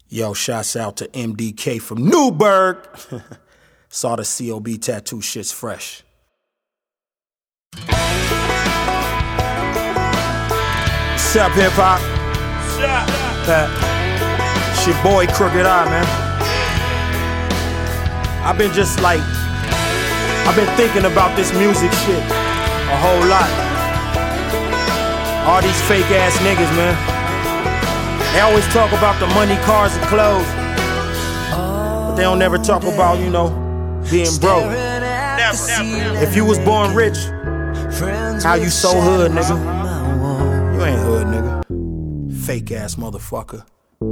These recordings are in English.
Yo, shouts out to MDK from Newburgh. Saw the COB tattoo, shit's fresh. What's up, hip hop? What's up? It's your boy Crooked Eye, man. I've been thinking about this music shit a whole lot. All these fake ass niggas, man. They always talk about the money, cars, and clothes, but they don't ever talk about, being broke. If you was born rich, how you so hood, nigga? You ain't hood, nigga. Fake ass motherfucker.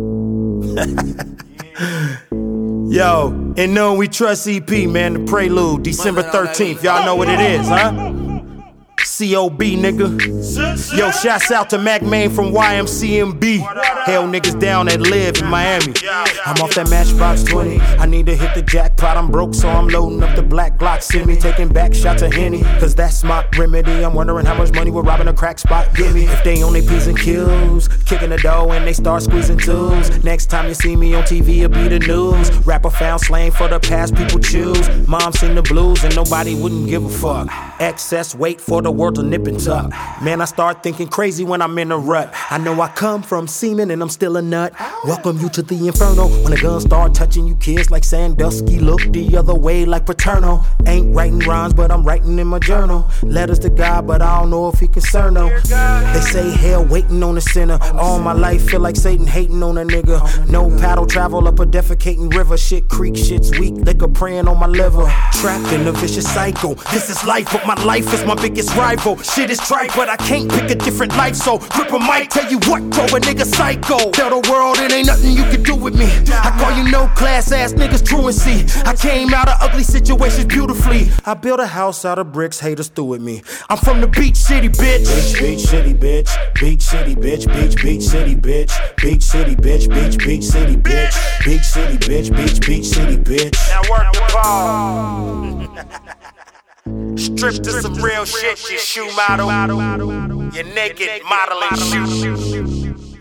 Yo, and Known We Trust EP, man, the Prelude, December 13th. Y'all know what it is, huh? COB, nigga. Yo, shouts out to Mac Main from YMCMB. Hell niggas down that live in Miami. I'm off that Matchbox 20. I need to hit the jackpot. I'm broke, so I'm loading up the black Glock. See me taking back shots of Henny, cause that's my remedy. I'm wondering how much money we're robbing a crack spot. Give me if they only P's and Q's, kicking the dough and they start squeezing twos. Next time you see me on TV, it'll be the news. Rapper found slang for the past people choose. Mom sing the blues and nobody wouldn't give a fuck. Excess weight for the world to nip and tuck. Man, I start thinking crazy when I'm in a rut. I know I come from semen and I'm still a nut. Welcome you to the inferno. When the guns start touching you kids like Sandusky, look the other way like Paterno. Ain't writing rhymes, but I'm writing in my journal. Letters to God, but I don't know if he concerned though. They say hell waiting on a sinner. All my life feel like Satan hating on a nigga. No paddle travel up a defecating river. Shit creek, shit's weak, liquor praying on my liver. Trapped in a vicious cycle. This is life, but my life is my biggest rival. Shit is trite, but I can't pick a different life. So grip a mic, tell you what, throw a nigga psycho. Tell the world it ain't nothing you can do with me. I call you no class ass niggas truancy. I came out of ugly situations beautifully. I built a house out of bricks, haters threw at me. I'm from the beach city, bitch. Beach city, bitch. Beach city, bitch. Beach city, bitch. Beach city, bitch. Beach city, bitch. Beach city, bitch. Beach city, bitch. Now work the ball. Stripped to some real shit, you shoe model. You naked modeling shoes.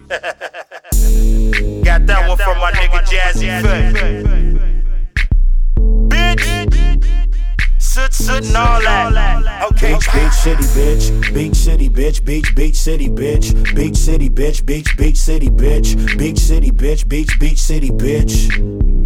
Got that one from my nigga Jazzy Foot. Bitch, soot and all that. Okay. Beach city, bitch. Beach city, bitch. Beach city, bitch. Beach city, bitch. Beach city, bitch. Beach city, bitch. Beach city, bitch.